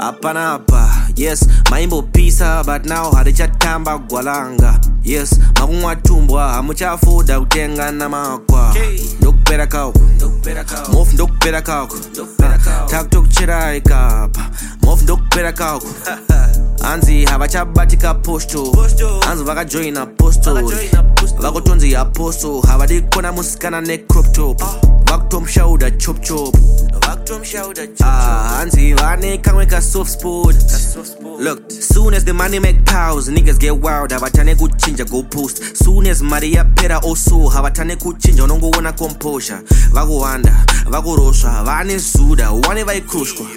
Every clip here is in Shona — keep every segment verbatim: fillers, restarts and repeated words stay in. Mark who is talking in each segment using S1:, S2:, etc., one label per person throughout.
S1: Apana apa, yes, maimbo pisa, but now hadichatamba gwalanga. Yes, magungwa tumbwa, hamuchafuda utenga na makwa. Ndok pera kauku, mof ndok pera kauku. Tak tok chirai kapa, mof ndok pera kauku. Anzi havachabatika posto, anzi vaka join aposto, vako tonzi aposto, havadikona muskana ne crop top, vaktom shauda chop chop. Ah, Anzi vane kangwe ka soft sport. Look, soon as the money make pals, niggas get wild, havatane kuchinja go post. Soon as Maria pera also, havatane kuchinja unongo wana composure. Vago wanda, vago rosha, vane suda, wane vai krushkwa.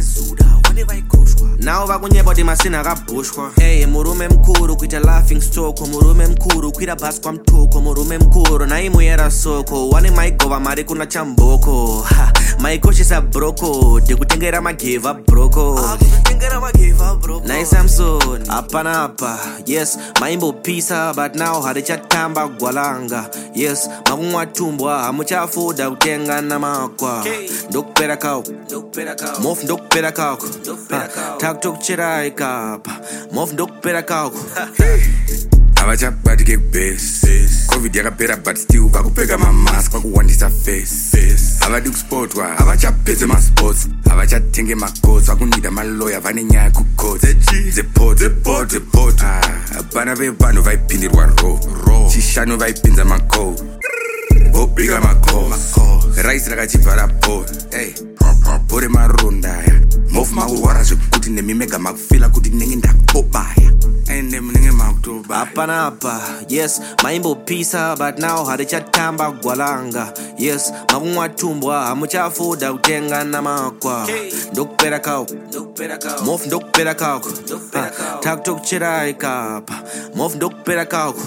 S1: Now vago nyeba di masina rabushkwa. Hey, murume mkuru kuita laughing stock, murume mkuru kuita baskwa mtoko, murume mkuru na imu yera soko. Wane maigova mari kuna chamboko. Ha, maikoshi sa broko, de kutengera magiva broko. Ah, kutengera magiva broko. Nice Samson, apana apa. Yes, maimbo pisa, but now hadichatamba gwalanga. Yes, magungwa tumbwa, hamuchafuda utenga na makwa. Ndok pera kauku, mof ndok pera kauku. Tak tok chirai kapa, mof ndok pera kauku.
S2: Avachapati get best. Covid yakapera but still vakupfeka mamask vakuwandisa face. Avadi kusport wa avachapedze masports, avachatenge macoats, vakunida maloya vane nyaya kucoats. Zepot zepot zepot. Vana vevanhu vaipindirwa ro chishanu vaipinza maco vopiga maco raisi rakachibva rapo pore marondaya mofu makurwara zvekuti nemimega makufila kuti ndinenge ndakobaya ende munenge makutobaya.
S1: Apana apa, yes, maimbo pisa, but now hadichatamba gwalanga. Yes, magungwa tumbwa, hamuchafuda utenga na makwa. Ndok pera kauku, mof ndok pera kauku. Tak tok chirai kapa, mof ndok pera kauku.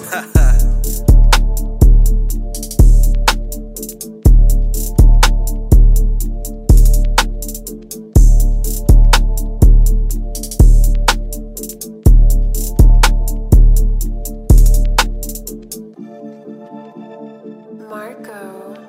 S3: Marco.